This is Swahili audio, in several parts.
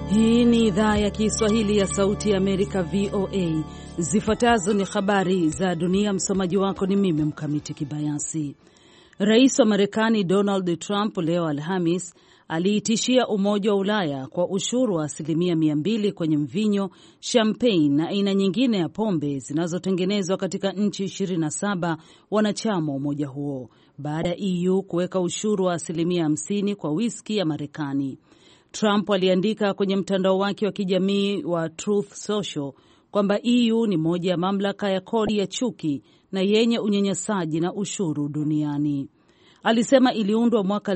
Hii ni idhaa ya Kiswahili ya Sauti ya Amerika, VOA. Zifuatazo ni habari za dunia. Msomaji wako ni mimi Mkamiti Kibayasi. Rais wa Marekani Donald Trump leo Alhamis aliitishia Umoja wa Ulaya kwa ushuru wa 200% kwenye mvinyo, champagne na aina nyingine ya pombe zinazotengenezwa katika nchi 27 wanachama wa umoja huo, baada ya EU kuweka ushuru wa 50% kwa whisky ya Marekani. Trump aliandika kwenye mtandao wake wa kijamii wa Truth Social kwamba EU ni moja ya mamlaka ya kodi ya chuki na yenye unyanyasaji na ushuru duniani. Alisema iliundwa mwaka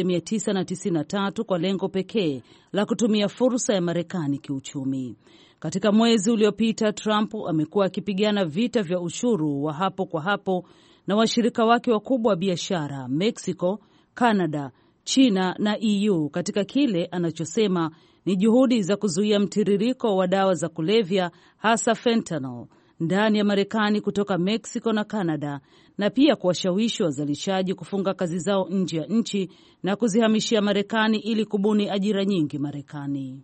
1993 kwa lengo pekee la kutumia fursa ya Marekani kiuchumi. Katika mwezi uliopita, Trump amekuwa akipigana vita vya ushuru wa hapo kwa hapo na washirika wake wakubwa wa biashara, Mexico, Canada, China na EU, katika kile anachosema ni juhudi za kuzuia mtiririko wa dawa za kulevya, hasa fentanyl, ndani ya Marekani kutoka Mexico na Canada, na pia kuwashawishi wazalishaji kufunga kazi zao nje ya nchi na kuzihamishia Marekani ili kubuni ajira nyingi Marekani.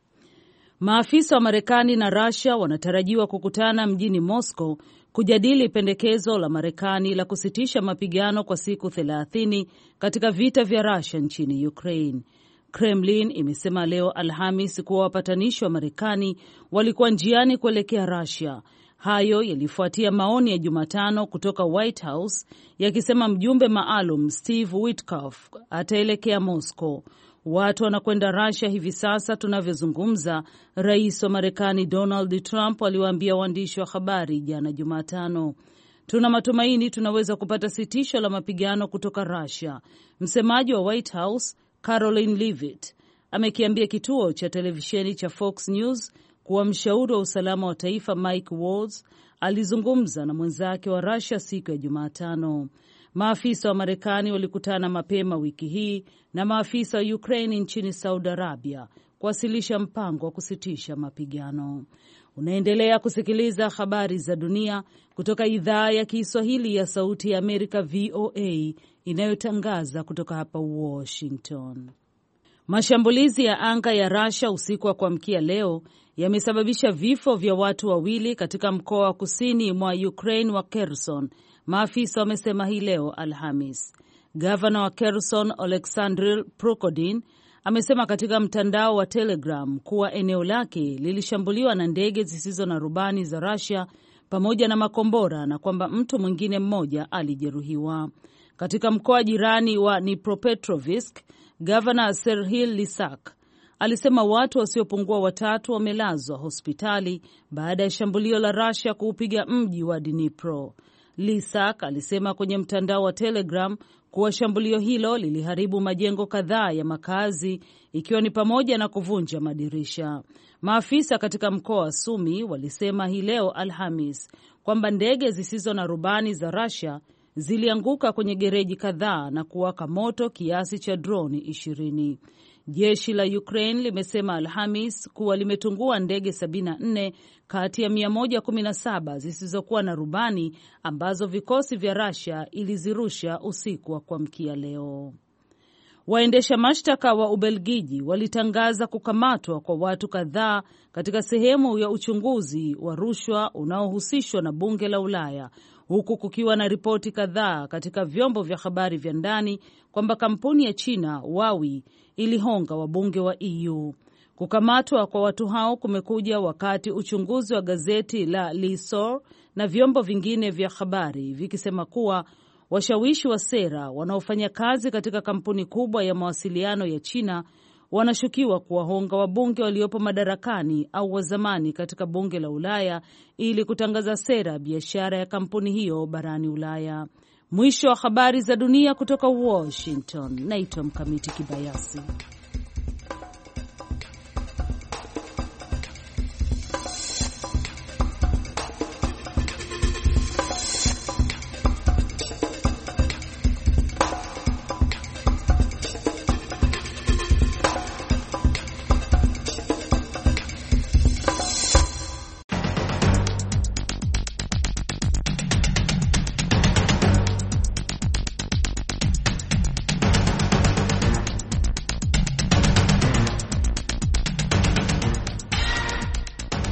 Maafisa wa Marekani na Russia wanatarajiwa kukutana mjini Moscow kujadili pendekezo la Marekani la kusitisha mapigano kwa siku 30 katika vita vya Russia nchini Ukraine. Kremlin imesema leo Alhamis kuwa wapatanishi wa Marekani walikuwa njiani kuelekea Russia. Hayo yalifuatia maoni ya Jumatano kutoka White House yakisema mjumbe maalum Steve Witkoff ataelekea Moscow. Watu wanakwenda Russia hivi sasa tunavyozungumza, rais wa Marekani Donald Trump aliwaambia waandishi wa habari jana Jumatano. Tuna matumaini tunaweza kupata sitisho la mapigano kutoka Russia. Msemaji wa White House Caroline Leavitt amekiambia kituo cha televisheni cha Fox News kuwa mshauri wa usalama wa taifa Mike Waltz alizungumza na mwenzake wa Russia siku ya Jumatano. Maafisa wa Marekani walikutana mapema wiki hii na maafisa wa Ukraine nchini Saudi Arabia kuwasilisha mpango wa kusitisha mapigano. Unaendelea kusikiliza habari za dunia kutoka idhaa ya Kiswahili ya Sauti ya Amerika, VOA, inayotangaza kutoka hapa Washington. Mashambulizi ya anga ya Russia usiku wa kuamkia leo yamesababisha vifo vya watu wawili katika mkoa wa kusini mwa Ukraine wa Kherson, maafisa wamesema hii leo Alhamis. Gavana wa Kherson Oleksandr Prokodin amesema katika mtandao wa Telegram kuwa eneo lake lilishambuliwa na ndege zisizo na rubani za Russia pamoja na makombora na kwamba mtu mwingine mmoja alijeruhiwa. Katika mkoa jirani wa Dnipropetrovsk, Gavana Serhiy Lysak alisema watu wasiopungua 3 wamelazwa hospitali baada ya shambulio la Russia kuupiga mji wa Dnipro. Lysak alisema kwenye mtandao wa Telegram kuwa shambulio hilo liliharibu majengo kadhaa ya makazi, ikiwa ni pamoja na kuvunja madirisha. Maafisa katika mkoa wa Sumi walisema hii leo Alhamis kwamba ndege zisizo na rubani za Russia zilianguka kwenye gereji kadhaa na kuwaka moto kiasi cha droni 20. Jeshi la Ukraine limesema Alhamis kuwa limetungua ndege 74 kati ya 117 zisizokuwa na rubani ambazo vikosi vya Russia ilizirusha usiku wa kuamkia leo. Waendesha mashtaka wa Ubelgiji walitangaza kukamatwa kwa watu kadhaa katika sehemu ya uchunguzi wa rushwa unaohusishwa na bunge la Ulaya, huku kukiwa na ripoti kadhaa katika vyombo vya habari vya ndani kwamba kampuni ya China Huawei ilihonga wabunge wa EU. Kukamatwa kwa watu hao kumekuja wakati uchunguzi wa gazeti la L'Issore na vyombo vingine vya habari vikisema kuwa washawishi wa sera wanaofanya kazi katika kampuni kubwa ya mawasiliano ya China wanashukiwa kuwahonga wabunge waliopo madarakani au wa zamani katika bunge la Ulaya ili kutangaza sera ya biashara ya kampuni hiyo barani Ulaya. Mwisho wa habari za dunia kutoka Washington. Naitwa Mkamiti Kibayasi.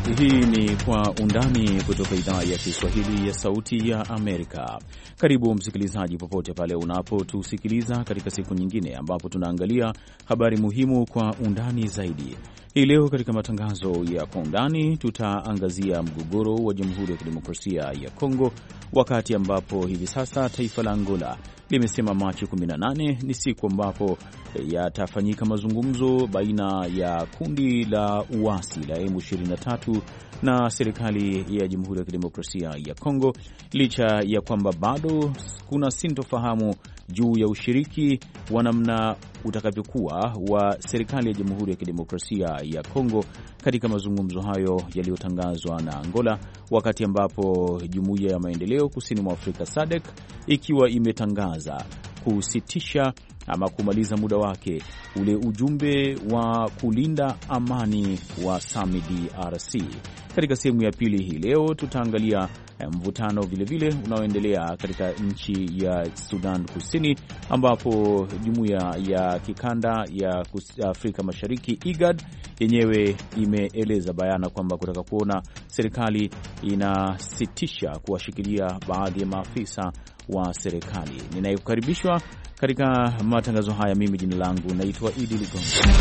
Hii ni Kwa Undani kutoka idhaa ya Kiswahili ya Sauti ya Amerika. Karibu msikilizaji, popote pale unapotusikiliza katika siku nyingine ambapo tunaangalia habari muhimu kwa undani zaidi. Hii leo katika matangazo ya Kwa Undani tutaangazia mgogoro wa Jamhuri ya Kidemokrasia ya Kongo, wakati ambapo hivi sasa taifa la Angola limesema Machi 18 ni siku ambapo yatafanyika mazungumzo baina ya kundi la uasi la M23 na serikali ya Jamhuri ya Kidemokrasia ya Kongo, licha ya kwamba bado kuna sintofahamu juu ya ushiriki wa namna utakavyokuwa wa serikali ya Jamhuri ya Kidemokrasia ya Kongo katika mazungumzo hayo yaliyotangazwa na Angola, wakati ambapo Jumuiya ya Maendeleo Kusini mwa Afrika SADC ikiwa imetangaza kusitisha ama kumaliza muda wake ule ujumbe wa kulinda amani wa SAMI DRC. Katika sehemu ya pili hii leo tutaangalia mvutano vilevile unaoendelea katika nchi ya Sudan Kusini, ambapo jumuiya ya kikanda ya Afrika Mashariki IGAD yenyewe imeeleza bayana kwamba kutaka kuona serikali inasitisha kuwashikilia baadhi ya maafisa wa serikali. Ninayekukaribishwa katika matangazo haya, mimi jina langu naitwa Idi Ligongo.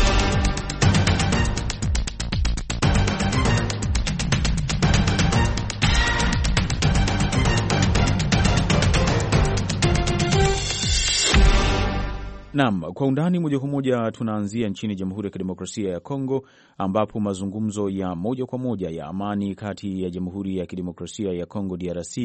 Naam, kwa undani moja kwa moja tunaanzia nchini Jamhuri ya Kidemokrasia ya Kongo, ambapo mazungumzo ya moja kwa moja ya amani kati ya Jamhuri ya Kidemokrasia ya Kongo DRC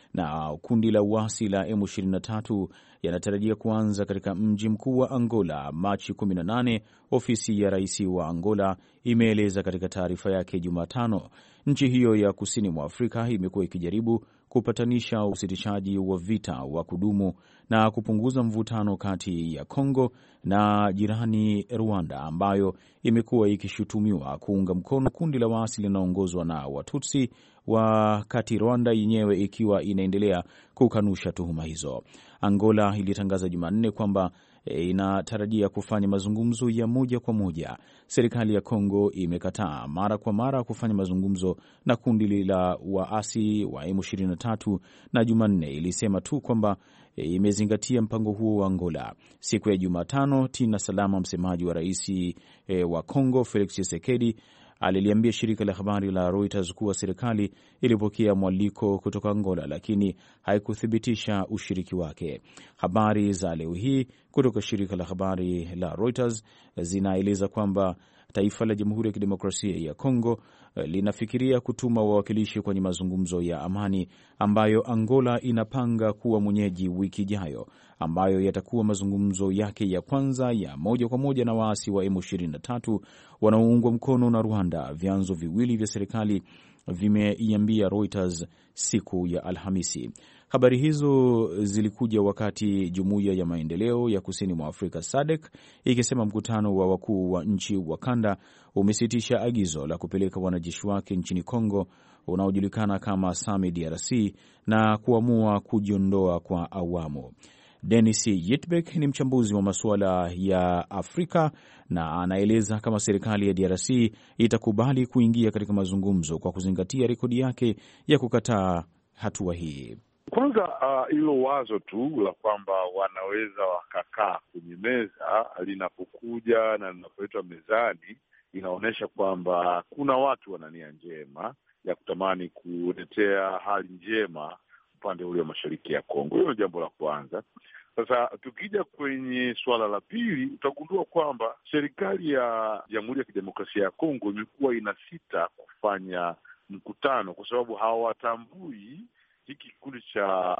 na kundi la uasi la M23 yanatarajia kuanza katika mji mkuu wa Angola Machi 18, ofisi ya rais wa Angola imeeleza katika taarifa yake Jumatano. Nchi hiyo ya kusini mwa Afrika imekuwa ikijaribu kupatanisha usitishaji wa vita wa kudumu na kupunguza mvutano kati ya Kongo na jirani Rwanda, ambayo imekuwa ikishutumiwa kuunga mkono kundi la waasi linaongozwa na Watutsi, wakati Rwanda yenyewe ikiwa inaendelea kukanusha tuhuma hizo. Angola ilitangaza Jumanne kwamba inatarajia kufanya mazungumzo ya moja kwa moja. Serikali ya Kongo imekataa mara kwa mara kufanya mazungumzo na kundi la waasi wa M23 na Jumanne ilisema tu kwamba imezingatia mpango huo wa Angola. Siku ya Jumatano, Tina Salama, msemaji wa rais wa Kongo Felix Tshisekedi, aliliambia shirika la habari la Reuters kuwa serikali ilipokea mwaliko kutoka Angola, lakini haikuthibitisha ushiriki wake. Habari za leo hii kutoka shirika la habari la Reuters zinaeleza kwamba taifa la Jamhuri ya Kidemokrasia ya Kongo linafikiria kutuma wawakilishi kwenye mazungumzo ya amani ambayo Angola inapanga kuwa mwenyeji wiki ijayo, ambayo yatakuwa mazungumzo yake ya kwanza ya moja kwa moja na waasi wa M23 wanaoungwa mkono na Rwanda, vyanzo viwili vya serikali vimeiambia Reuters siku ya Alhamisi. Habari hizo zilikuja wakati Jumuiya ya Maendeleo ya Kusini mwa Afrika SADC ikisema mkutano wa wakuu wa nchi wa kanda umesitisha agizo la kupeleka wanajeshi wake nchini Kongo unaojulikana kama SAMI DRC na kuamua kujiondoa kwa awamu. Dennis Yitbek ni mchambuzi wa masuala ya Afrika na anaeleza kama serikali ya DRC itakubali kuingia katika mazungumzo kwa kuzingatia rekodi yake ya kukataa hatua hii. Kwanza hilo wazo tu la kwamba wanaweza wakakaa kwenye meza linapokuja na linapoletwa mezani inaonyesha kwamba kuna watu wana nia njema ya kutamani kuletea hali njema upande ule wa mashariki ya Kongo. Hilo ni jambo la kwanza. Sasa tukija kwenye suala la pili, utagundua kwamba serikali ya Jamhuri ya Kidemokrasia ya Kongo imekuwa inasita kufanya mkutano kwa sababu hawatambui hiki kikundi cha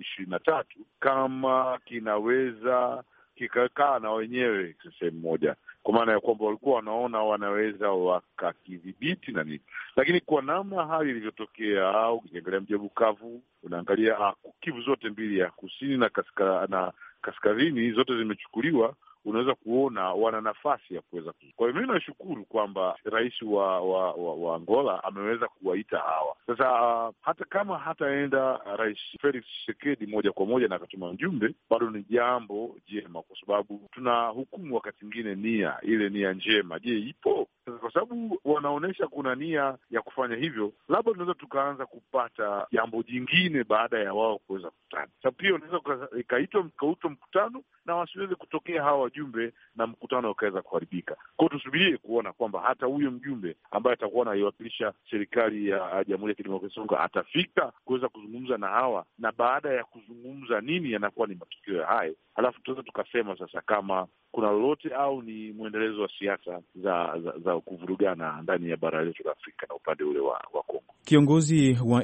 23 kama kinaweza kikakaa na wenyewe sehemu moja, kwa maana ya kwamba walikuwa wanaona wanaweza wakakidhibiti na nini, lakini kwa namna hali ilivyotokea, au ukiangalia mji wa Bukavu, unaangalia Kivu zote mbili, ya kusini na kaskazini, zote zimechukuliwa, unaweza kuona wana nafasi ya kuweza. Kwa hiyo mimi nashukuru kwamba rais wa Angola ameweza kuwaita hawa. Sasa hata kama hataenda Rais Felix Tshisekedi moja kwa moja na akatuma mjumbe, bado ni jambo jema, kwa sababu tuna hukumu wakati mwingine nia njema, je, ipo? Sasa kwa sababu wanaonyesha kuna nia ya kufanya hivyo, labda tunaweza tukaanza kupata jambo jingine baada ya wao kuweza kukutana. Sababu pia unaweza ikaitwa mkutano na wasiweze kutokea hawa wajumbe na mkutano ukaweza kuharibika. Kwa hiyo tusubirie kuona kwamba hata huyo mjumbe ambaye atakuwa anaiwakilisha serikali ya Jamhuri ya Kidemokrasia ya Kongo atafika kuweza kuzungumza na hawa, na baada ya kuzungumza nini yanakuwa ni matukio ya hayo, halafu tunaweza tukasema sasa kama kuna lolote au ni mwendelezo wa siasa za kuvurugana ndani ya bara letu la Afrika na upande ule wa Kongo. Kiongozi wa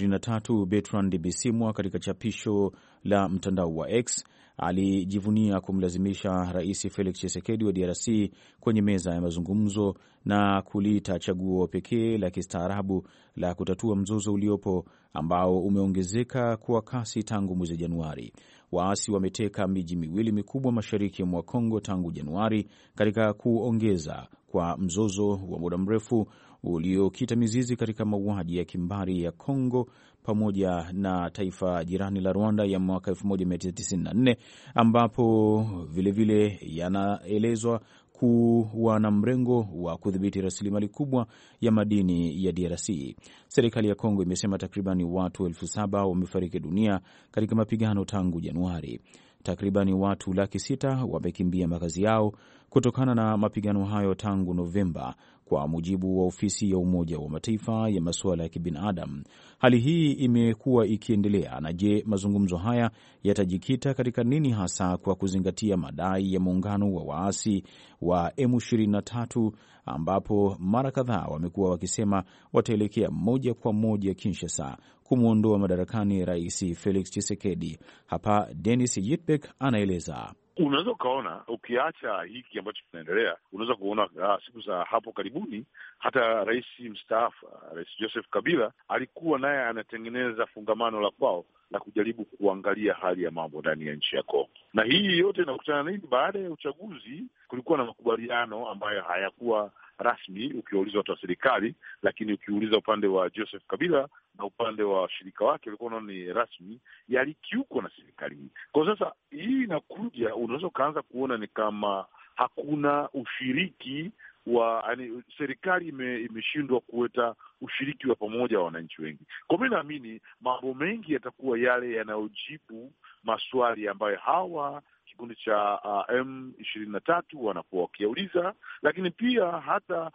M23 Bertrand Bisimwa katika chapisho la mtandao wa X alijivunia kumlazimisha Rais Felix Tshisekedi wa DRC kwenye meza ya mazungumzo na kuliita chaguo pekee la kistaarabu la kutatua mzozo uliopo ambao umeongezeka kwa kasi tangu mwezi Januari. Waasi wameteka miji miwili mikubwa mashariki mwa Kongo tangu Januari katika kuongeza kwa mzozo wa muda mrefu uliokita mizizi katika mauaji ya kimbari ya Kongo pamoja na taifa jirani la Rwanda ya mwaka 1994 ambapo vilevile yanaelezwa kuwa na mrengo wa kudhibiti rasilimali kubwa ya madini ya DRC. Serikali ya Kongo imesema takribani watu 7,000 wamefariki dunia katika mapigano tangu Januari. Takribani watu 600,000 wamekimbia makazi yao kutokana na mapigano hayo tangu Novemba, kwa mujibu wa ofisi ya Umoja wa Mataifa ya masuala ya kibinadamu. Hali hii imekuwa ikiendelea, na je, mazungumzo haya yatajikita katika nini hasa, kwa kuzingatia madai ya muungano wa waasi wa M23 ambapo mara kadhaa wamekuwa wakisema wataelekea moja kwa moja Kinshasa kumwondoa madarakani Rais Felix Tshisekedi. Hapa Dennis Yitbek anaeleza. Unaweza ukaona, ukiacha hiki ambacho kinaendelea, unaweza kuona siku za hapo karibuni hata rais mstaafu, Rais Joseph Kabila alikuwa naye anatengeneza fungamano la kwao la kujaribu kuangalia hali ya mambo ndani ya nchi ya Kongo. Na hii yote inakutana nini? Baada ya uchaguzi kulikuwa na makubaliano ambayo hayakuwa rasmi ukiuliza watu wa serikali, lakini ukiuliza upande wa Joseph Kabila na upande wa washirika wake walikuwa wanaona ni rasmi, yalikiukwa na serikali hii. Kwa sasa hii inakuja, unaweza ukaanza kuona ni kama hakuna ushiriki yani serikali imeshindwa kuleta ushiriki wa pamoja wa wananchi wengi. Kwa mimi naamini mambo mengi yatakuwa yale yanayojibu maswali ambayo hawa kikundi cha M23 wanakuwa wakiuliza, lakini pia hata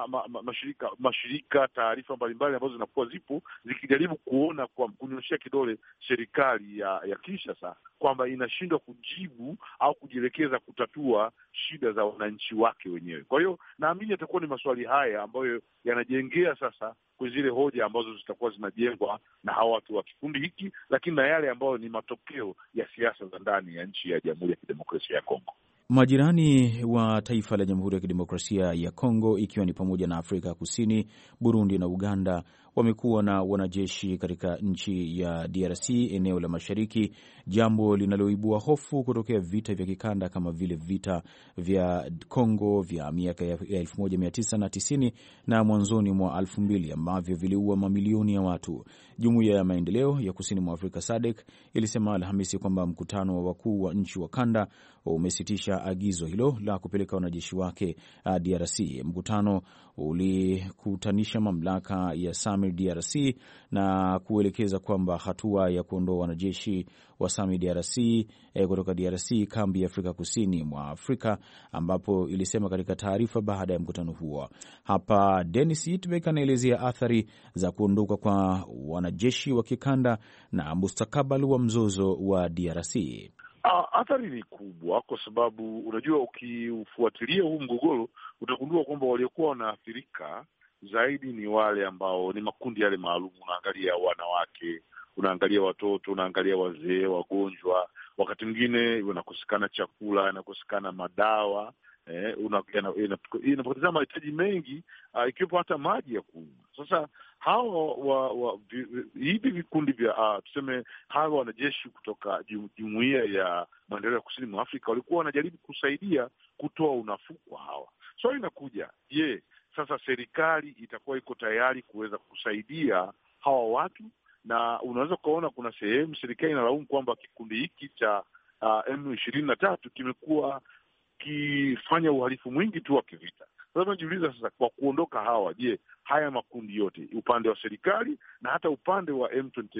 mashirika taarifa mbalimbali ambazo zinakuwa zipo zikijaribu kuona kwa kunyoshia kidole serikali ya Kinshasa kwamba inashindwa kujibu au kujielekeza kutatua shida za wananchi wake wenyewe. Kwa hiyo naamini yatakuwa ni maswali haya ambayo yanajengea sasa kwa zile hoja ambazo zitakuwa zinajengwa na hawa watu wa kikundi hiki, lakini na yale ambayo ni matokeo ya siasa za ndani ya nchi ya Jamhuri ya Kidemokrasia ya Kongo. Majirani wa taifa la Jamhuri ya Kidemokrasia ya Kongo, ikiwa ni pamoja na Afrika Kusini, Burundi na Uganda, wamekuwa na wanajeshi katika nchi ya DRC eneo la mashariki, jambo linaloibua hofu kutokea vita vya kikanda kama vile vita vya Kongo vya miaka ya 1990 na mwanzoni mwa 2000 ambavyo viliua mamilioni ya watu. Jumuiya ya Maendeleo ya Kusini mwa Afrika SADC ilisema Alhamisi kwamba mkutano wa wakuu wa nchi wa kanda umesitisha agizo hilo la kupeleka wanajeshi wake DRC. Mkutano ulikutanisha mamlaka ya SAMI DRC na kuelekeza kwamba hatua ya kuondoa wanajeshi wa SAMI DRC kutoka DRC kambi ya Afrika Kusini mwa Afrika, ambapo ilisema katika taarifa baada ya mkutano huo. Hapa Dennis Yitbek anaelezea athari za kuondoka kwa wanajeshi wa kikanda na mustakabali wa mzozo wa DRC. Athari ni kubwa kwa sababu unajua, ukiufuatilia huu mgogoro utagundua kwamba waliokuwa wanaathirika zaidi ni wale ambao ni makundi yale maalum. Unaangalia wanawake, unaangalia watoto, unaangalia wazee, wagonjwa, wakati mwingine inakosekana chakula, inakosekana madawa, inapoteza mahitaji mengi, ikiwepo hata maji ya kunywa. Sasa hawa hivi vikundi vya tuseme hawa wanajeshi kutoka Jumuiya ya Maendeleo ya Kusini mwa Afrika walikuwa wanajaribu kusaidia kutoa unafuu kwa hawa. So inakuja, sasa serikali itakuwa iko tayari kuweza kusaidia hawa watu? Na unaweza ukaona kuna sehemu serikali inalaumu kwamba kikundi hiki cha M23 kimekuwa kifanya uhalifu mwingi tu wa kivita. Lazima jiuliza sasa, kwa kuondoka hawa, je, haya makundi yote, upande wa serikali na hata upande wa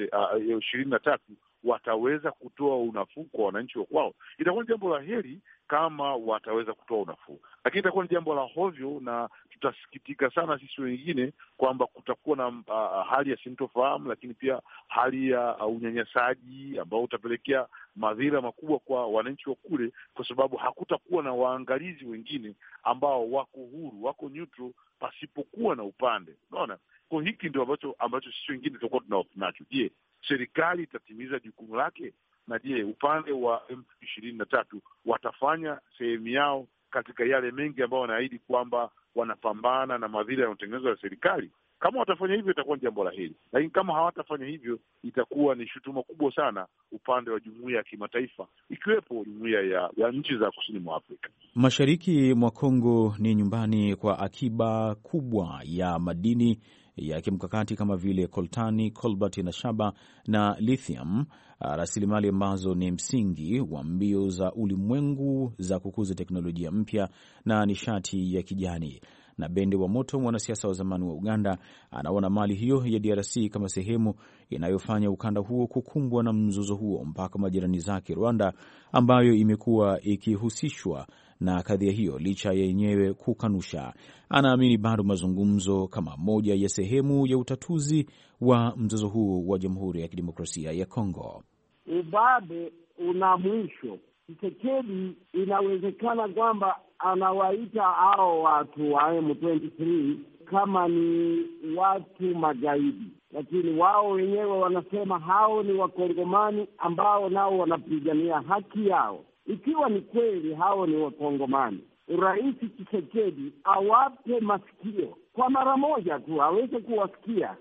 M23 wataweza kutoa unafuu kwa wananchi wa kwao? Itakuwa ni jambo la heri kama wataweza kutoa unafuu, lakini itakuwa ni jambo la hovyo, na tutasikitika sana sisi wengine kwamba kutakuwa na hali ya sintofahamu, lakini pia hali ya unyanyasaji ambao utapelekea madhira makubwa kwa wananchi wa kule, kwa sababu hakutakuwa na waangalizi wengine ambao wako huru, wako neutral, pasipokuwa na upande. Unaona, kwa hiki ndio ambacho sisi wengine tutakuwa tunacho. Je, serikali itatimiza jukumu lake? Na je, upande wa M23 watafanya sehemu yao katika yale mengi ambayo wanaahidi kwamba wanapambana na madhira yanayotengenezwa na serikali? Kama watafanya hivyo itakuwa ni jambo la heri, lakini kama hawatafanya hivyo itakuwa ni shutuma kubwa sana upande wa jumuiya ya kimataifa, ikiwepo jumuiya ya nchi za kusini mwa Afrika. Mashariki mwa Kongo ni nyumbani kwa akiba kubwa ya madini ya kimkakati kama vile coltani, cobalt na shaba na lithium, rasilimali ambazo ni msingi wa mbio za ulimwengu za kukuza teknolojia mpya na nishati ya kijani. Na Bende wa Moto, mwanasiasa wa zamani wa Uganda, anaona mali hiyo ya DRC kama sehemu inayofanya ukanda huo kukumbwa na mzozo huo mpaka majirani zake Rwanda, ambayo imekuwa ikihusishwa na kadhia hiyo licha ya yenyewe kukanusha. Anaamini bado mazungumzo kama moja ya sehemu ya utatuzi wa mzozo huu wa Jamhuri ya Kidemokrasia ya Kongo. Ubabe una mwisho. Tshisekedi inawezekana kwamba anawaita hao watu wa M23 kama ni watu magaidi, lakini wao wenyewe wanasema hao ni Wakongomani ambao nao wanapigania haki yao. Ikiwa ni kweli hao ni Wakongomani, Rais Tshisekedi awape masikio kwa mara moja tu, aweze kuwasikia,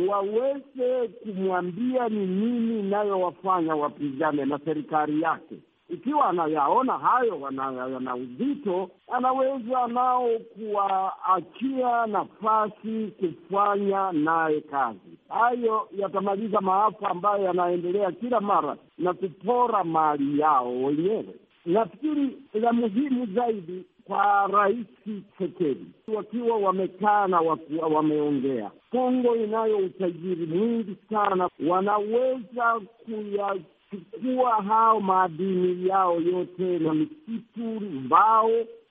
waweze kumwambia ni nini inayowafanya wapigane na serikali yake. Ikiwa anayaona hayo yana uzito, anaweza nao kuwaachia nafasi kufanya naye kazi. Hayo yatamaliza maafa ambayo yanaendelea kila mara na kupora mali yao wenyewe. Nafikiri la muhimu zaidi kwa Rais Tshisekedi, wakiwa wamekaa na wameongea, Kongo inayo utajiri mwingi sana, wanaweza kuwa hao madini yao yote na misitu, mbao,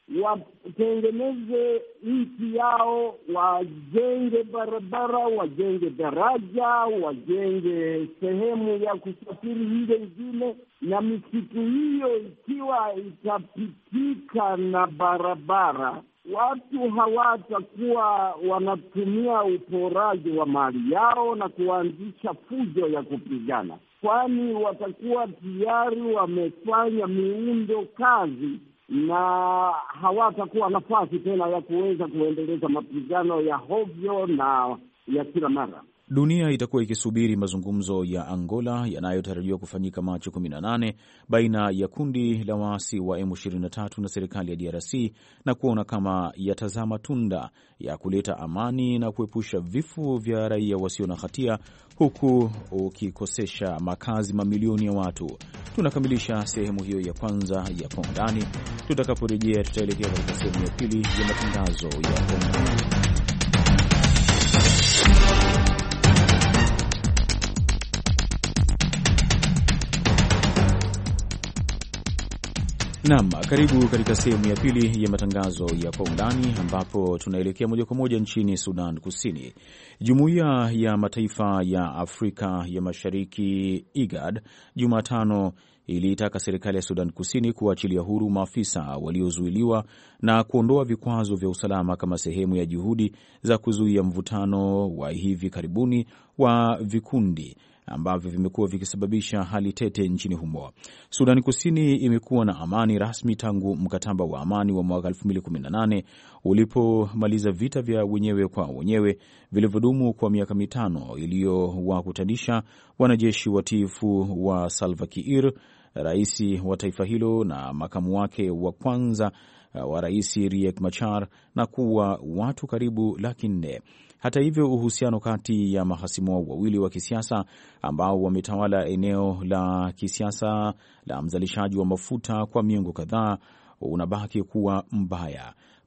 watengeneze nchi yao, wajenge barabara, wajenge daraja, wajenge sehemu ya kusafiri ile ingine, na misitu hiyo ikiwa itapitika na barabara, watu hawatakuwa wanatumia uporaji wa mali yao na kuanzisha fujo ya kupigana, kwani watakuwa tayari wamefanya miundo kazi na hawatakuwa nafasi tena ya kuweza kuendeleza mapigano ya hovyo na ya kila mara. Dunia itakuwa ikisubiri mazungumzo ya Angola yanayotarajiwa kufanyika Machi 18 baina ya kundi la waasi wa M23 na serikali ya DRC na kuona kama yatazaa matunda ya kuleta amani na kuepusha vifo vya raia wasio na hatia, huku ukikosesha makazi mamilioni ya watu. Tunakamilisha sehemu hiyo ya kwanza ya Kwa Undani. Tutakaporejea tutaelekea katika sehemu ya pili ya matangazo ya Kwa Undani. Naam, karibu katika sehemu ya pili ya matangazo ya Kwa Undani, ambapo tunaelekea moja kwa moja nchini Sudan Kusini. Jumuiya ya Mataifa ya Afrika ya Mashariki, IGAD, Jumatano iliitaka serikali ya Sudan Kusini kuachilia huru maafisa waliozuiliwa na kuondoa vikwazo vya usalama kama sehemu ya juhudi za kuzuia mvutano wa hivi karibuni wa vikundi ambavyo vimekuwa vikisababisha hali tete nchini humo. Sudani Kusini imekuwa na amani rasmi tangu mkataba wa amani wa mwaka 2018 ulipomaliza vita vya wenyewe kwa wenyewe vilivyodumu kwa miaka mitano, iliyowakutanisha wanajeshi watiifu wa Salva Kiir, rais wa taifa hilo, na makamu wake wa kwanza wa rais Riek Machar, na kuwa watu karibu 400,000. Hata hivyo, uhusiano kati ya mahasimu wawili wa kisiasa ambao wametawala eneo la kisiasa la mzalishaji wa mafuta kwa miongo kadhaa unabaki kuwa mbaya.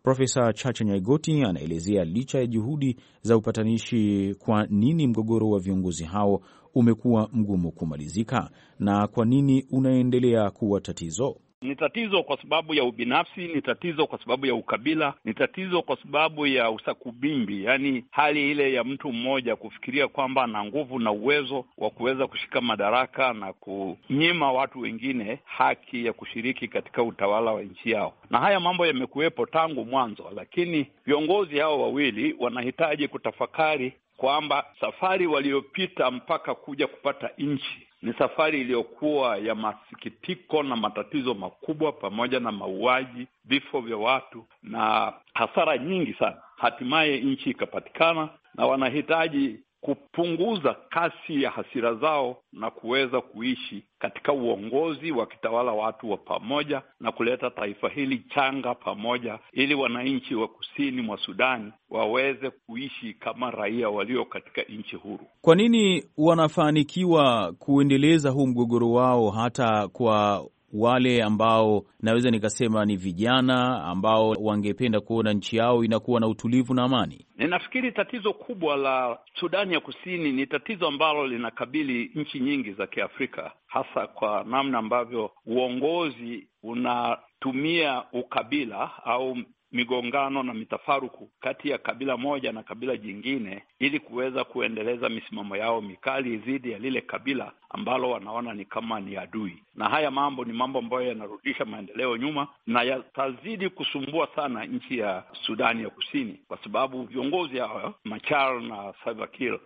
Profesa Chacha Nyaigoti anaelezea licha ya juhudi za upatanishi, kwa nini mgogoro wa viongozi hao umekuwa mgumu kumalizika na kwa nini unaendelea kuwa tatizo. Ni tatizo kwa sababu ya ubinafsi, ni tatizo kwa sababu ya ukabila, ni tatizo kwa sababu ya usakubimbi, yaani hali ile ya mtu mmoja kufikiria kwamba ana nguvu na uwezo wa kuweza kushika madaraka na kunyima watu wengine haki ya kushiriki katika utawala wa nchi yao. Na haya mambo yamekuwepo tangu mwanzo, lakini viongozi hao wawili wanahitaji kutafakari kwamba safari waliopita mpaka kuja kupata nchi ni safari iliyokuwa ya masikitiko na matatizo makubwa, pamoja na mauaji, vifo vya watu na hasara nyingi sana. Hatimaye nchi ikapatikana, na wanahitaji kupunguza kasi ya hasira zao na kuweza kuishi katika uongozi wakitawala watu wa pamoja na kuleta taifa hili changa pamoja, ili wananchi wa kusini mwa Sudani waweze kuishi kama raia walio katika nchi huru. Kwa nini wanafanikiwa kuendeleza huu mgogoro wao hata kwa wale ambao naweza nikasema ni vijana ambao wangependa kuona nchi yao inakuwa na utulivu na amani? Ninafikiri tatizo kubwa la Sudani ya Kusini ni tatizo ambalo linakabili nchi nyingi za Kiafrika, hasa kwa namna ambavyo uongozi unatumia ukabila au migongano na mitafaruku kati ya kabila moja na kabila jingine ili kuweza kuendeleza misimamo yao mikali dhidi ya lile kabila ambalo wanaona ni kama ni adui. Na haya mambo ni mambo ambayo yanarudisha maendeleo nyuma na yatazidi kusumbua sana nchi ya Sudani ya Kusini, kwa sababu viongozi hao Machar na Salva Kiir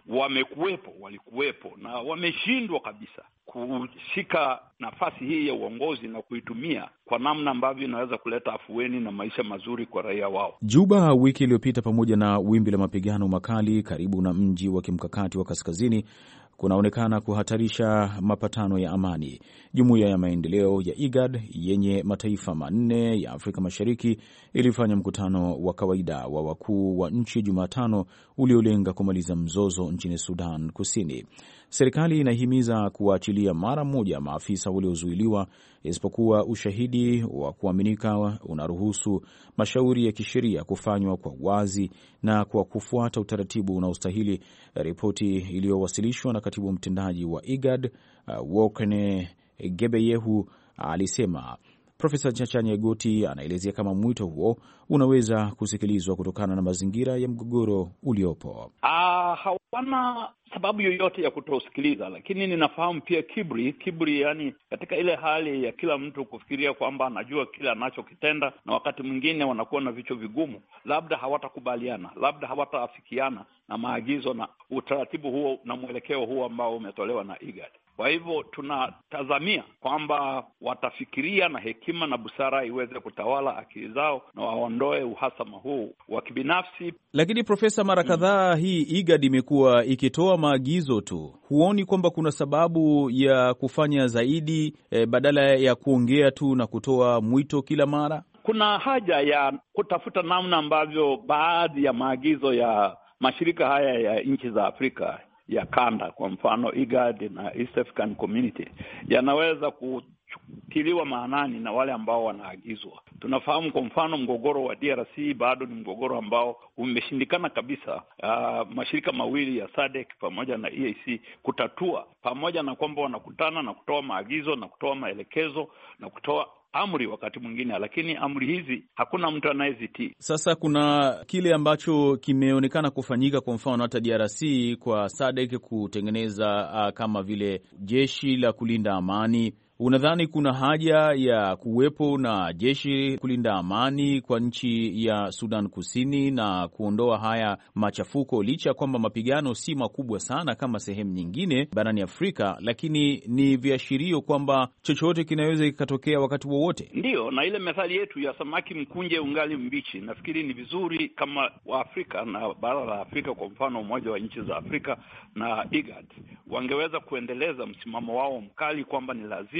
walikuwepo na wameshindwa kabisa kushika nafasi hii ya uongozi na kuitumia kwa namna ambavyo inaweza kuleta afueni na maisha mazuri kwa raia wao. Juba wiki iliyopita, pamoja na wimbi la mapigano makali karibu na mji wa kimkakati wa kaskazini, kunaonekana kuhatarisha mapatano ya amani. Jumuiya ya maendeleo ya IGAD yenye mataifa manne ya Afrika Mashariki ilifanya mkutano wa kawaida wa wakuu wa nchi Jumatano uliolenga kumaliza mzozo nchini Sudan Kusini. Serikali inahimiza kuwaachilia mara moja maafisa waliozuiliwa, isipokuwa ushahidi wa kuaminika unaruhusu mashauri ya kisheria kufanywa kwa wazi na kwa kufuata utaratibu unaostahili. Ripoti iliyowasilishwa na katibu mtendaji wa IGAD Wokene Gebeyehu alisema. Profesa Chacha Nyaigoti anaelezea kama mwito huo unaweza kusikilizwa kutokana na mazingira ya mgogoro uliopo. Hawana sababu yoyote ya kutosikiliza, lakini ninafahamu pia kiburi, yani katika ile hali ya kila mtu kufikiria kwamba anajua kile anachokitenda, na wakati mwingine wanakuwa na vichwa vigumu, labda hawatakubaliana, labda hawataafikiana na maagizo na utaratibu huo na mwelekeo huo ambao umetolewa na IGAD. Kwa hivyo tunatazamia kwamba watafikiria na hekima na busara iweze kutawala akili zao na waondoe uhasama huu wa kibinafsi. Lakini Profesa, mara kadhaa hii IGAD imekuwa ikitoa maagizo tu. Huoni kwamba kuna sababu ya kufanya zaidi badala ya kuongea tu na kutoa mwito kila mara? Kuna haja ya kutafuta namna ambavyo baadhi ya maagizo ya mashirika haya ya nchi za Afrika ya kanda, kwa mfano IGAD na East African Community, yanaweza kutiliwa maanani na wale ambao wanaagizwa. Tunafahamu kwa mfano mgogoro wa DRC bado ni mgogoro ambao umeshindikana kabisa mashirika mawili ya SADC pamoja na EAC kutatua, pamoja na kwamba wanakutana na kutoa maagizo na kutoa maelekezo na kutoa amri wakati mwingine, lakini amri hizi hakuna mtu anayezitii. Sasa kuna kile ambacho kimeonekana kufanyika, kwa mfano hata DRC kwa SADC kutengeneza kama vile jeshi la kulinda amani. Unadhani kuna haja ya kuwepo na jeshi kulinda amani kwa nchi ya Sudan Kusini na kuondoa haya machafuko, licha ya kwamba mapigano si makubwa sana kama sehemu nyingine barani Afrika, lakini ni viashirio kwamba chochote kinaweza kikatokea wakati wowote? Ndiyo, na ile methali yetu ya samaki mkunje ungali mbichi, nafikiri ni vizuri kama Waafrika na bara la Afrika, kwa mfano Umoja wa Nchi za Afrika na IGAD, wangeweza kuendeleza msimamo wao mkali kwamba ni lazima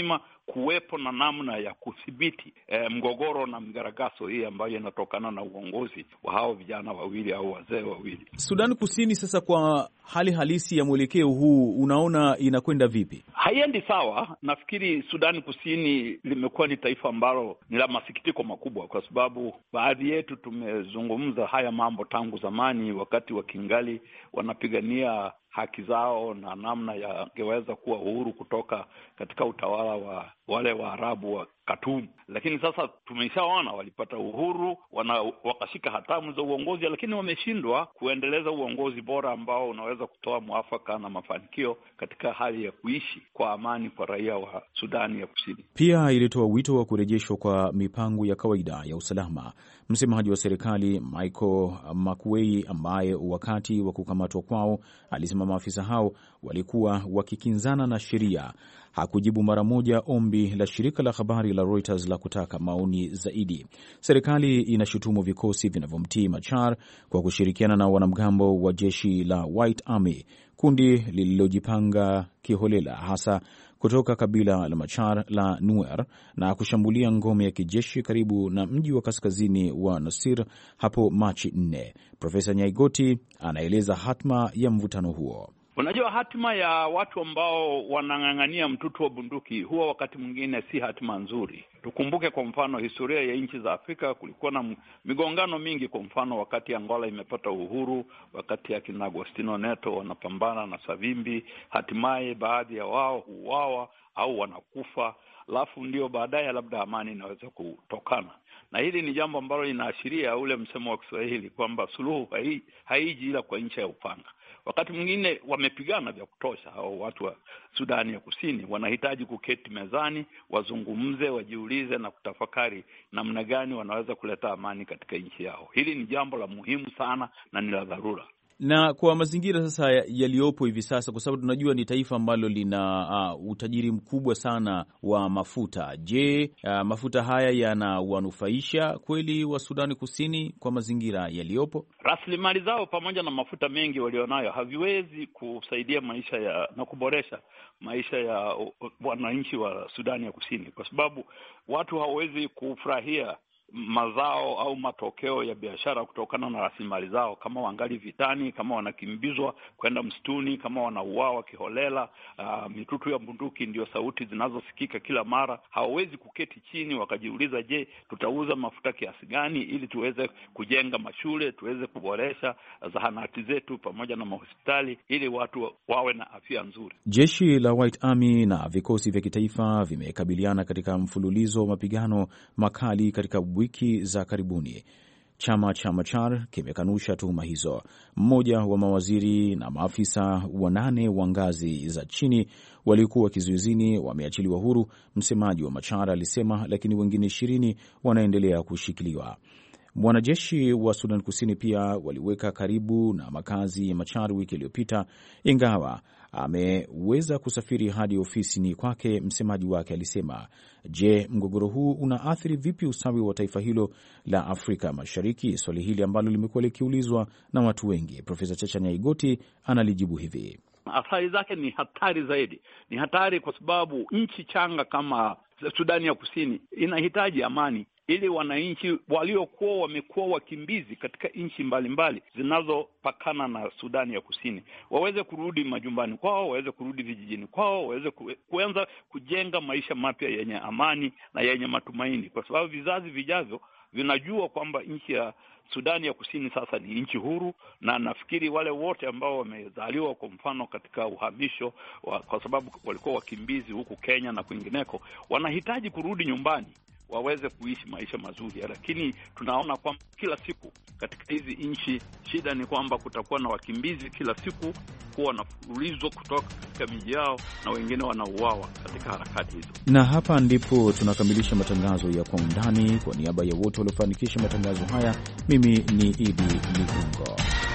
kuwepo na namna ya kudhibiti mgogoro na migaragaso hii ambayo inatokana na uongozi wa hao vijana wawili au wazee wawili. Sudan Kusini sasa, kwa hali halisi ya mwelekeo huu, unaona inakwenda vipi? Haiendi sawa. Nafikiri Sudan Kusini limekuwa ni taifa ambalo ni la masikitiko makubwa, kwa sababu baadhi yetu tumezungumza haya mambo tangu zamani, wakati wakingali wanapigania haki zao na namna yangeweza kuwa uhuru kutoka katika utawala wa wale Waarabu wa Khartoum. Lakini sasa tumeshaona walipata uhuru, wakashika hatamu za uongozi, lakini wameshindwa kuendeleza uongozi bora ambao unaweza kutoa mwafaka na mafanikio katika hali ya kuishi kwa amani kwa raia wa Sudani ya Kusini. Pia ilitoa wito wa kurejeshwa kwa mipango ya kawaida ya usalama. Msemaji wa serikali Michael Makuei, ambaye wakati wa kukamatwa kwao alisema maafisa hao walikuwa wakikinzana na sheria, hakujibu mara moja ombi la shirika la habari la Reuters la kutaka maoni zaidi. Serikali inashutumu vikosi vinavyomtii Machar kwa kushirikiana na wanamgambo wa jeshi la White Army, kundi lililojipanga kiholela hasa kutoka kabila la Machar la Nuer, na kushambulia ngome ya kijeshi karibu na mji wa kaskazini wa Nasir hapo Machi 4. Profesa Nyaigoti anaeleza hatma ya mvutano huo. Unajua, hatima ya watu ambao wanang'ang'ania mtutu wa bunduki huwa wakati mwingine si hatima nzuri. Tukumbuke kwa mfano historia ya nchi za Afrika, kulikuwa na migongano mingi. Kwa mfano wakati Angola imepata uhuru, wakati akina Agostino Neto wanapambana na Savimbi, hatimaye baadhi ya wao huuawa au wanakufa, alafu ndio baadaye labda amani inaweza kutokana. Na hili ni jambo ambalo linaashiria ule msemo wa Kiswahili kwamba suluhu haiji ila kwa ncha ya upanga. Wakati mwingine wamepigana vya kutosha hao watu wa Sudani ya Kusini, wanahitaji kuketi mezani, wazungumze, wajiulize na kutafakari namna gani wanaweza kuleta amani katika nchi yao. Hili ni jambo la muhimu sana na ni la dharura. Na kwa mazingira sasa yaliyopo hivi sasa, kwa sababu tunajua ni taifa ambalo lina utajiri mkubwa sana wa mafuta. Je, mafuta haya yanawanufaisha kweli wa Sudani Kusini kwa mazingira yaliyopo? Rasilimali zao pamoja na mafuta mengi walionayo haviwezi kusaidia maisha na kuboresha maisha ya wananchi wa Sudani ya Kusini, kwa sababu watu hawawezi kufurahia mazao au matokeo ya biashara kutokana na rasilimali zao kama wangali vitani, kama wanakimbizwa kwenda msituni, kama wanauawa kiholela. Mitutu ya bunduki ndio sauti zinazosikika kila mara. Hawawezi kuketi chini wakajiuliza, je, tutauza mafuta kiasi gani ili tuweze kujenga mashule, tuweze kuboresha zahanati zetu pamoja na mahospitali ili watu wawe na afya nzuri. Jeshi la White Army na vikosi vya kitaifa vimekabiliana katika mfululizo wa mapigano makali katika wiki za karibuni. Chama cha Machar kimekanusha tuhuma hizo. Mmoja wa mawaziri na maafisa 8 wa ngazi za chini waliokuwa kizuizini wameachiliwa huru, msemaji wa Machar alisema, lakini wengine 20 wanaendelea kushikiliwa. Wanajeshi wa Sudan Kusini pia waliweka karibu na makazi ya Machar wiki iliyopita, ingawa ameweza kusafiri hadi ofisini kwake, msemaji wake alisema. Je, mgogoro huu unaathiri vipi ustawi wa taifa hilo la Afrika Mashariki? Swali hili ambalo limekuwa likiulizwa na watu wengi. Profesa Chacha Nyaigoti analijibu hivi. Athari zake ni hatari zaidi. Ni hatari kwa sababu nchi changa kama Sudani ya Kusini inahitaji amani ili wananchi waliokuwa wamekuwa wakimbizi katika nchi mbalimbali zinazopakana na Sudani ya Kusini waweze kurudi majumbani kwao, waweze kurudi vijijini kwao, waweze kuanza kujenga maisha mapya yenye amani na yenye matumaini, kwa sababu vizazi vijavyo vinajua kwamba nchi ya Sudani ya Kusini sasa ni nchi huru. Na nafikiri wale wote ambao wamezaliwa kwa mfano katika uhamisho kwa sababu walikuwa wakimbizi huku Kenya na kwingineko, wanahitaji kurudi nyumbani waweze kuishi maisha mazuri. Lakini tunaona kwamba kila siku katika hizi nchi shida ni kwamba kutakuwa na wakimbizi kila siku, kuwa wanafurulizwa kutoka katika miji yao na wengine wanauawa katika harakati hizo. Na hapa ndipo tunakamilisha matangazo ya Kwa Undani. Kwa niaba ya wote waliofanikisha matangazo haya, mimi ni Idi Ligongo.